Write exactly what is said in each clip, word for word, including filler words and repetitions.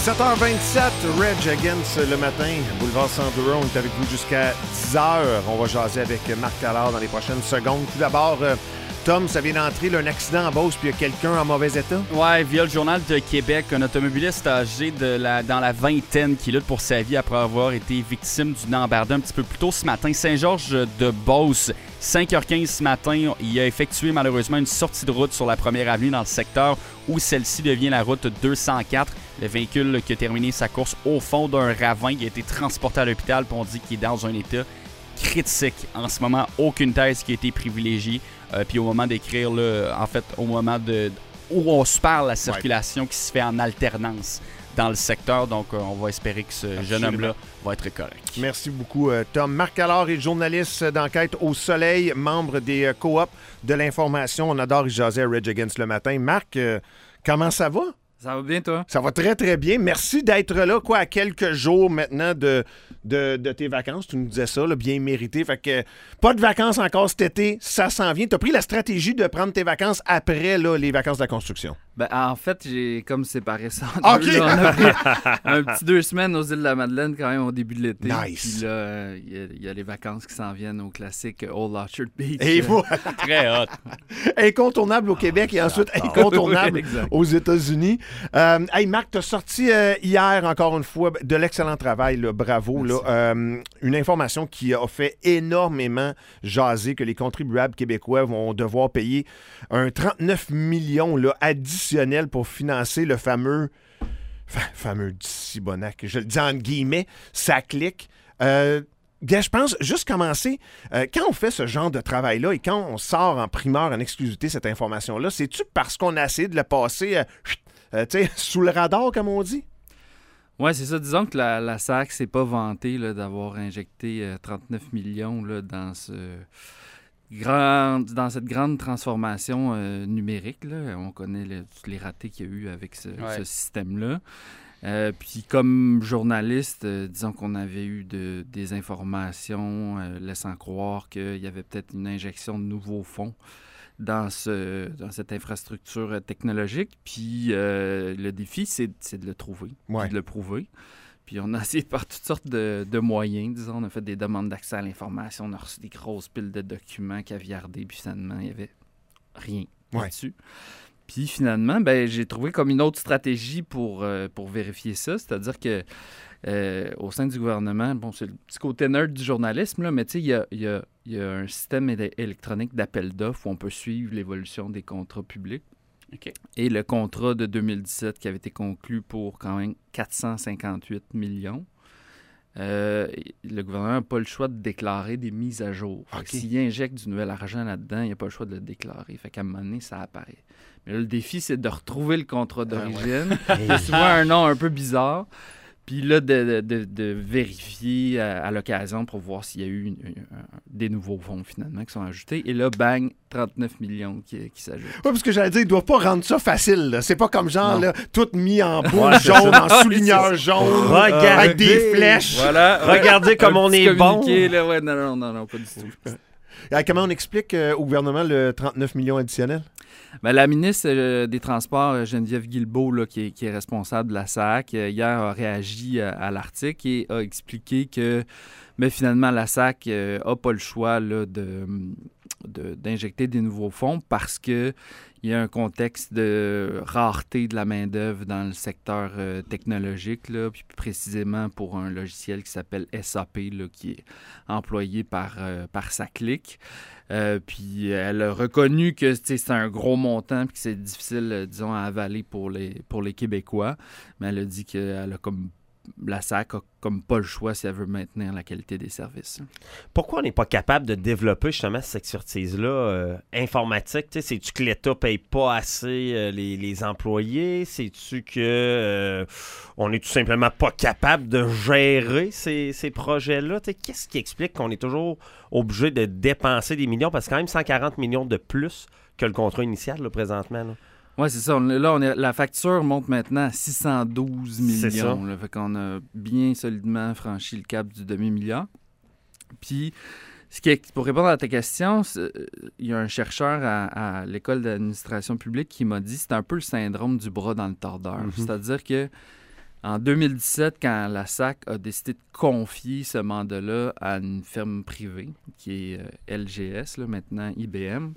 sept heures vingt-sept, Rage Against le matin, Boulevard Sanduro, on est avec vous jusqu'à dix heures. On va jaser avec Marc Allard dans les prochaines secondes. Tout d'abord, euh, Tom, ça vient d'entrer, là, un accident en Beauce, puis il y a quelqu'un en mauvais état? Ouais, via le Journal de Québec, un automobiliste âgé de la, dans la vingtaine qui lutte pour sa vie après avoir été victime d'une embardée un petit peu plus tôt ce matin. Saint-Georges de Beauce, cinq heures quinze ce matin, il a effectué malheureusement une sortie de route sur la première avenue dans le secteur où celle-ci devient la route deux cent quatre. Le véhicule qui a terminé sa course au fond d'un ravin, il a été transporté à l'hôpital, puis on dit qu'il est dans un état critique. En ce moment, aucune thèse qui a été privilégiée. Euh, puis au moment d'écrire, là, en fait, au moment de où on se parle, la circulation ouais. qui se fait en alternance dans le secteur. Donc, euh, on va espérer que ce Absolument. jeune homme-là va être correct. Merci beaucoup, euh, Tom. Marc Allard est journaliste d'enquête au Soleil, membre des euh, coops de l'information. On adore y jaser à Rage Against le matin. Marc, euh, comment ça va? Ça va bien, toi? Ça va très, très bien. Merci d'être là, quoi, à quelques jours maintenant de, de, de tes vacances. Tu nous disais ça, là, bien mérité. Fait que pas de vacances encore cet été, ça s'en vient. Tu as pris la stratégie de prendre tes vacances après là, les vacances de la construction. Ben, en fait, j'ai comme séparé ça en deux. Okay. Là, on a pris un petit deux semaines aux îles de la Madeleine quand même au début de l'été. Nice. Puis là, euh, il y, y a les vacances qui s'en viennent au classique Old Orchard Beach. Et voilà. Très hot. Incontournable au Québec oh, et ensuite incontournable oui, aux États-Unis. Euh, hey Marc, tu as sorti euh, hier, encore une fois, de l'excellent travail. Là, bravo. Là, euh, une information qui a fait énormément jaser que les contribuables québécois vont devoir payer un trente-neuf millions là, additionnel pour financer le fameux, fa- fameux Cibonac. Je le dis en guillemets, ça clique. Euh, je pense, juste commencer, euh, quand on fait ce genre de travail-là et quand on sort en primeur, en exclusivité, cette information-là, c'est-tu parce qu'on a essayé de le passer euh, euh, sous le radar, comme on dit? Oui, c'est ça. Disons que la, la S A C s'est pas vantée là, d'avoir injecté euh, trente-neuf millions là, dans ce... Grand, dans cette grande transformation euh, numérique, là, on connaît le, tous les ratés qu'il y a eu avec ce, ouais. ce système-là. Euh, puis comme journaliste, euh, disons qu'on avait eu de, des informations euh, laissant croire qu'il y avait peut-être une injection de nouveaux fonds dans, ce, dans cette infrastructure technologique. Puis euh, le défi, c'est, c'est de le trouver, ouais. de le prouver. Puis on a essayé de faire toutes sortes de, de moyens, disons. On a fait des demandes d'accès à l'information, on a reçu des grosses piles de documents caviardés, puis finalement, il n'y avait rien ouais. là-dessus. Puis finalement, ben, j'ai trouvé comme une autre stratégie pour, euh, pour vérifier ça, c'est-à-dire que euh, au sein du gouvernement, bon, c'est le petit côté nerd du journalisme, là, mais tu sais, il y a, y a, y a un système électronique d'appel d'offres où on peut suivre l'évolution des contrats publics. Okay. Et le contrat de deux mille dix-sept qui avait été conclu pour quand même quatre cent cinquante-huit millions, euh, le gouvernement n'a pas le choix de déclarer des mises à jour. Okay. S'il injecte du nouvel argent là-dedans, il n'a pas le choix de le déclarer. Fait qu'à un moment donné, ça apparaît. Mais là, le défi, c'est de retrouver le contrat d'origine. Ah ouais. C'est souvent un nom un peu bizarre. Puis là, de, de, de vérifier à, à l'occasion pour voir s'il y a eu une, une, des nouveaux fonds, finalement, qui sont ajoutés. Et là, bang, trente-neuf millions qui, qui s'ajoutent. Oui, parce que j'allais dire, ils ne doivent pas rendre ça facile. Là. C'est pas comme genre, là, tout mis en boule jaune, en souligneur jaune, Regardez, avec des flèches. Voilà. Regardez comme on est bon. Là, ouais, non, non, non, non, pas du tout. Alors, comment on explique euh, au gouvernement le trente-neuf millions additionnels? Ben, la ministre euh, des Transports, Geneviève Guilbeault, là, qui, est, qui est responsable de la S A C, euh, hier a réagi à, à l'article et a expliqué que mais finalement, la S A C n'a euh, pas le choix là, de, de, d'injecter des nouveaux fonds parce qu'il y a un contexte de rareté de la main-d'œuvre dans le secteur euh, technologique, là, puis plus précisément pour un logiciel qui s'appelle S A P, là, qui est employé par, euh, par Saclic. Euh, puis elle a reconnu que c'est un gros montant et que c'est difficile, disons, à avaler pour les, pour les Québécois. Mais elle a dit qu'elle a comme la S A C a comme pas le choix si elle veut maintenir la qualité des services. Pourquoi on n'est pas capable de développer justement cette expertise-là euh, informatique? T'sais, c'est-tu que l'État ne paye pas assez euh, les, les employés? C'est-tu que euh, on est tout simplement pas capable de gérer ces, ces projets-là? T'sais, qu'est-ce qui explique qu'on est toujours obligé de dépenser des millions? Parce que c'est quand même cent quarante millions de plus que le contrat initial là, présentement. Là. Oui, c'est ça. On, là, on est, la facture monte maintenant à six cent douze millions. Là, fait qu'on a bien solidement franchi le cap du demi-milliard. Puis, ce qui est, pour répondre à ta question, il y a un chercheur à, à l'École d'administration publique qui m'a dit que c'est un peu le syndrome du bras dans le tordeur. Mm-hmm. C'est-à-dire que En deux mille dix-sept, quand la S A C a décidé de confier ce mandat-là à une firme privée, qui est euh, L G S, là, maintenant I B M,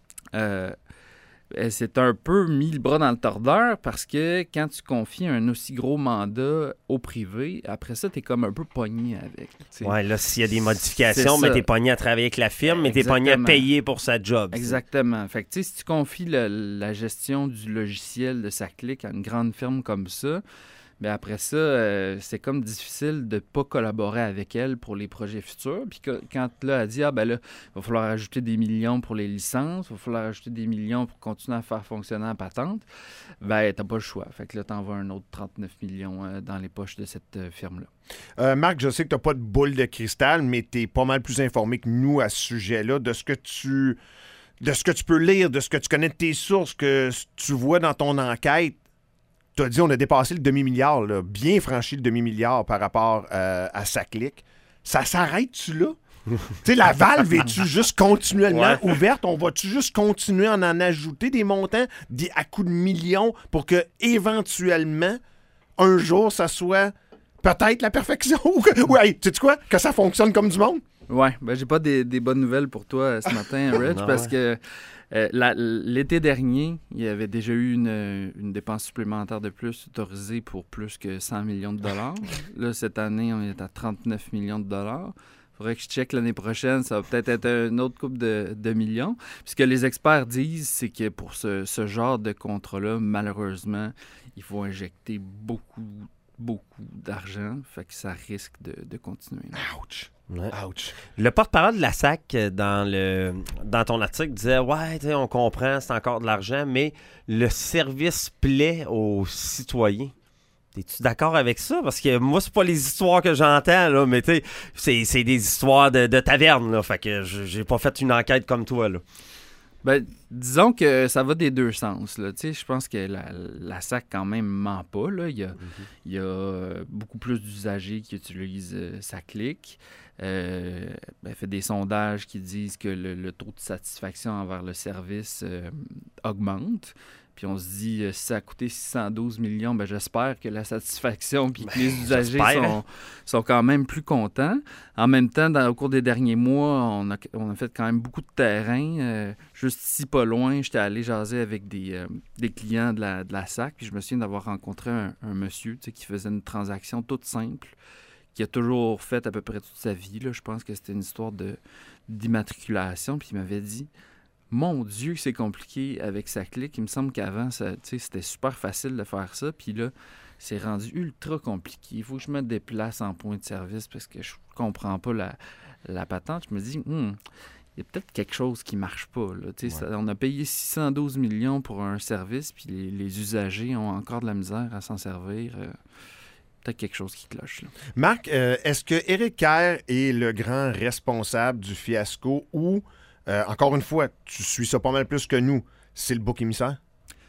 euh, elle s'est un peu mis le bras dans le tordeur parce que quand tu confies un aussi gros mandat au privé, après ça, t'es comme un peu pogné avec. T'sais. Ouais, là, s'il y a des modifications, mais t'es pogné à travailler avec la firme, mais t'es pogné à payer pour sa job. Exactement. T'sais. Fait que, tu sais, si tu confies le, la gestion du logiciel de SACLIC à une grande firme comme ça, bien après ça, euh, c'est comme difficile de ne pas collaborer avec elle pour les projets futurs. Puis que, quand là, elle dit, ah ben là, il va falloir ajouter des millions pour les licences, il va falloir ajouter des millions pour continuer à faire fonctionner la patente, ben t'as pas le choix. Fait que là, t'envoies un autre trente-neuf millions euh, dans les poches de cette euh, firme-là. Euh, Marc, je sais que tu n'as pas de boule de cristal, mais tu es pas mal plus informé que nous à ce sujet-là, de ce que tu de ce que tu peux lire, de ce que tu connais de tes sources, que tu vois dans ton enquête. Tu as dit on a dépassé le demi-milliard, là, bien franchi le demi-milliard par rapport euh, à SACLIC. Ça s'arrête-tu là? Tu sais, la valve, est-tu juste continuellement ouais. ouverte? On va-tu juste continuer à en ajouter des montants des, à coups de millions pour que, éventuellement, un jour, ça soit peut-être la perfection? Ou, hey, tu sais quoi? Que ça fonctionne comme du monde? Ouais, ben j'ai pas des, des bonnes nouvelles pour toi euh, ce matin, Reg, parce ouais. que euh, la, l'été dernier, il y avait déjà eu une, une dépense supplémentaire de plus autorisée pour plus que cent millions de dollars. Là, cette année, on est à trente-neuf millions de dollars. Il faudrait que je check l'année prochaine, ça va peut-être être une autre couple de, de millions. Puis ce que les experts disent, c'est que pour ce, ce genre de contrat-là, malheureusement, il faut injecter beaucoup, beaucoup d'argent. Fait que ça risque de, de continuer. Ouch! Ouais. Ouch. Le porte-parole de la S A C dans, le, dans ton article disait « Ouais, on comprend, c'est encore de l'argent, mais le service plaît aux citoyens. » Es-tu d'accord avec ça? Parce que moi, c'est pas les histoires que j'entends, là, mais tu sais, c'est des histoires de, de taverne, là. Fait que j'ai pas fait une enquête comme toi, là. Ben, disons que ça va des deux sens, là. Tu sais, je pense que la, la S A C, quand même, ment pas, là. Il y a, mm-hmm. il y a beaucoup plus d'usagers qui utilisent euh, SACLIC. Euh, ben, fait des sondages qui disent que le, le taux de satisfaction envers le service euh, augmente. Puis on se dit, euh, si ça a coûté six cent douze millions, ben j'espère que la satisfaction puis que ben, les usagers sont, sont quand même plus contents. En même temps, dans, au cours des derniers mois, on a, on a fait quand même beaucoup de terrain. Euh, juste ici, pas loin, j'étais allé jaser avec des, euh, des clients de la, de la S A C. Puis je me souviens d'avoir rencontré un, un monsieur qui faisait une transaction toute simple, qui a toujours fait à peu près toute sa vie. Là. Je pense que c'était une histoire de, d'immatriculation. Puis il m'avait dit... Mon Dieu, c'est compliqué avec SACLIC. Il me semble qu'avant, ça, c'était super facile de faire ça. Puis là, c'est rendu ultra compliqué. Il faut que je me déplace en point de service parce que je comprends pas la, la patente. Je me dis, hmm, il y a peut-être quelque chose qui marche pas. Là. Ouais. Ça, on a payé six cent douze millions pour un service, puis les, les usagers ont encore de la misère à s'en servir. Euh, peut-être quelque chose qui cloche. Là. Marc, euh, est-ce que Éric Kerr est le grand responsable du fiasco ou... Euh, encore une fois, tu suis ça pas mal plus que nous. C'est le bouc émissaire?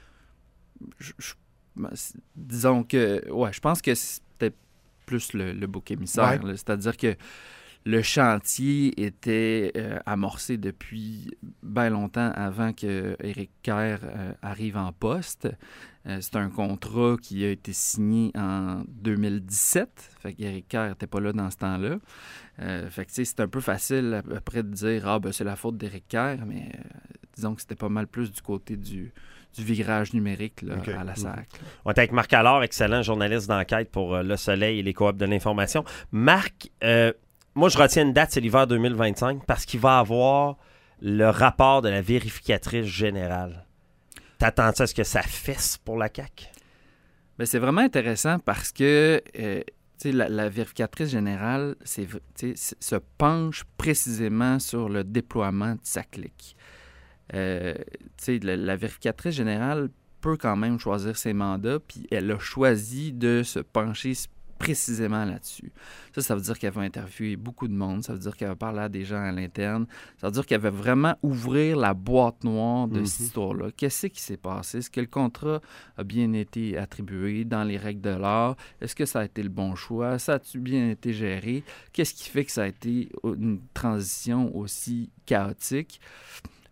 Je, je, ben, disons que... Ouais, je pense que c'était plus le, le bouc émissaire. Ouais. C'est-à-dire que le chantier était euh, amorcé depuis bien longtemps avant que Éric Kerr euh, arrive en poste. Euh, c'est un contrat qui a été signé en deux mille dix-sept. Fait qu'Éric Kerr n'était pas là dans ce temps-là. Euh, fait que, tu sais, c'est un peu facile après de dire « Ah, ben c'est la faute d'Éric Kerr », mais euh, disons que c'était pas mal plus du côté du, du virage numérique là, okay. à la S A C. Là. On est avec Marc Allard, excellent journaliste d'enquête pour euh, Le Soleil et les Coops de l'information. Marc, euh, moi, je retiens une date, c'est l'hiver deux mille vingt-cinq, parce qu'il va avoir le rapport de la vérificatrice générale. T'attends-tu à ce que ça fesse pour la C A Q? Bien, c'est vraiment intéressant parce que euh, la, la vérificatrice générale c'est, se penche précisément sur le déploiement de SACLIC. Euh, la, la vérificatrice générale peut quand même choisir ses mandats, puis elle a choisi de se pencher précisément là-dessus. Ça, ça veut dire qu'elle va interviewer beaucoup de monde, ça veut dire qu'elle va parler à des gens à l'interne, ça veut dire qu'elle va vraiment ouvrir la boîte noire de mm-hmm. cette histoire-là. Qu'est-ce qui s'est passé? Est-ce que le contrat a bien été attribué dans les règles de l'art? Est-ce que ça a été le bon choix? Ça a-tu bien été géré? Qu'est-ce qui fait que ça a été une transition aussi chaotique?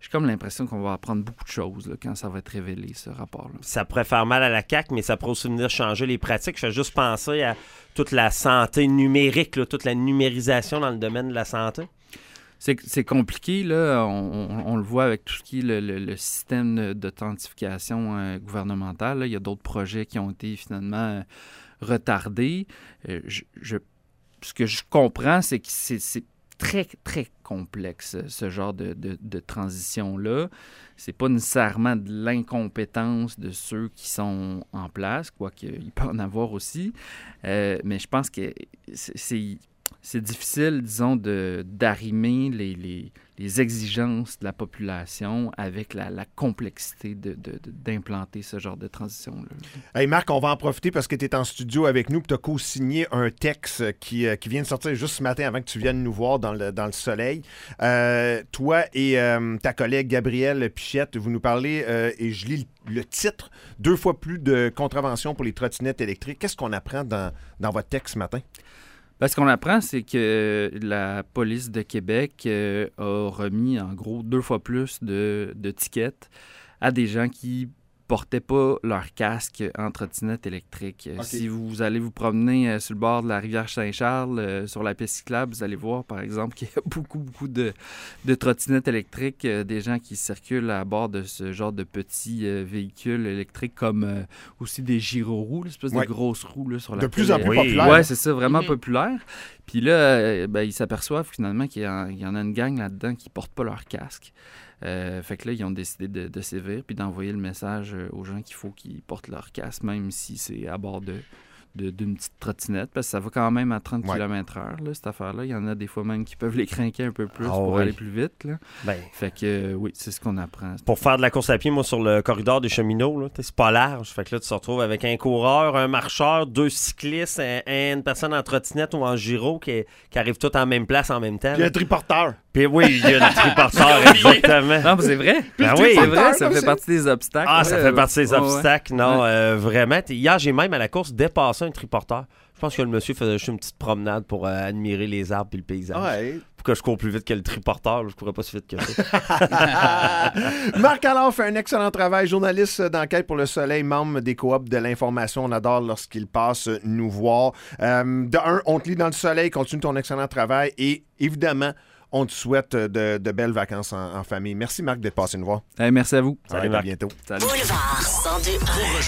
j'ai comme l'impression qu'on va apprendre beaucoup de choses là, quand ça va être révélé, ce rapport-là. Ça pourrait faire mal à la C A Q, mais ça pourrait aussi venir changer les pratiques. Je fais juste penser à toute la santé numérique, là, toute la numérisation dans le domaine de la santé. C'est, c'est compliqué, là. On, on, on le voit avec tout ce qui est le, le, le système d'authentification euh, gouvernementale. Là. Il y a d'autres projets qui ont été finalement euh, retardés. Euh, je, je, ce que je comprends, c'est que c'est, c'est très, très complexe, ce genre de, de, de transition-là. C'est pas nécessairement de l'incompétence de ceux qui sont en place, quoique il peut en avoir aussi. Euh, mais je pense que c'est... c'est C'est difficile, disons, de, d'arrimer les, les, les exigences de la population avec la, la complexité de, de, de, d'implanter ce genre de transition-là. Hey Marc, on va en profiter parce que tu es en studio avec nous et tu as co-signé un texte qui, qui vient de sortir juste ce matin avant que tu viennes nous voir dans le, dans le soleil. Euh, toi et euh, ta collègue Gabrielle Pichette, vous nous parlez, euh, et je lis le, le titre, « Deux fois plus de contraventions pour les trottinettes électriques ». Qu'est-ce qu'on apprend dans, dans votre texte ce matin? Ben, ce qu'on apprend, c'est que la police de Québec euh, a remis en gros deux fois plus de, de tickets à des gens qui portaient pas leur casque en trottinette électrique. Okay. Si vous allez vous promener euh, sur le bord de la rivière Saint-Charles, euh, sur la piste cyclable, vous allez voir, par exemple, qu'il y a beaucoup, beaucoup de, de trottinettes électriques, euh, des gens qui circulent à bord de ce genre de petits euh, véhicules électriques, comme euh, aussi des gyroroues, l'espèce ouais. de grosses roues là, sur la de plus en plus oui. populaire. Oui, c'est ça, vraiment mm-hmm. populaire. Puis là, euh, ben, ils s'aperçoivent finalement qu'il y, a, il y en a une gang là-dedans qui ne portent pas leur casque. Euh, fait que là, ils ont décidé de, de sévir puis d'envoyer le message aux gens qu'il faut qu'ils portent leur casque, même si c'est à bord de, de, d'une petite trottinette, parce que ça va quand même à trente kilomètres heure, là, cette affaire-là. Il y en a des fois même qui peuvent les crinquer un peu plus oh, pour oui. aller plus vite. Là. Ben, fait que euh, oui, c'est ce qu'on apprend. Pour faire de la course à pied, moi, sur le corridor des cheminots, là, c'est pas large. Fait que là, tu te retrouves avec un coureur, un marcheur, deux cyclistes, un, une personne en trottinette ou en gyro qui, qui arrivent tous en même place en même temps. Puis un triporteur. Puis oui, il y a le triporteur, exactement. Non, mais c'est vrai. Ben oui, c'est vrai, ça fait partie des obstacles. Ah, ça ouais, fait partie des ouais, obstacles. ouais. Non, ouais. euh, vraiment. Hier, j'ai même à la course dépassé un triporteur. Je pense que le monsieur faisait juste une petite promenade pour euh, admirer les arbres et le paysage. Ouais. Pour que je cours plus vite que le triporteur, je courais pas si vite que ça. Marc Allard fait un excellent travail, journaliste d'enquête pour Le Soleil, membre des coops de l'information. On adore lorsqu'il passe nous voir. Euh, de un, on te lit dans Le Soleil, continue ton excellent travail et évidemment, on te souhaite de, de belles vacances en, en famille. Merci Marc d'être passé nous voir. Hey, merci à vous. Salut, à bientôt. Salut. Boulevard cent deux.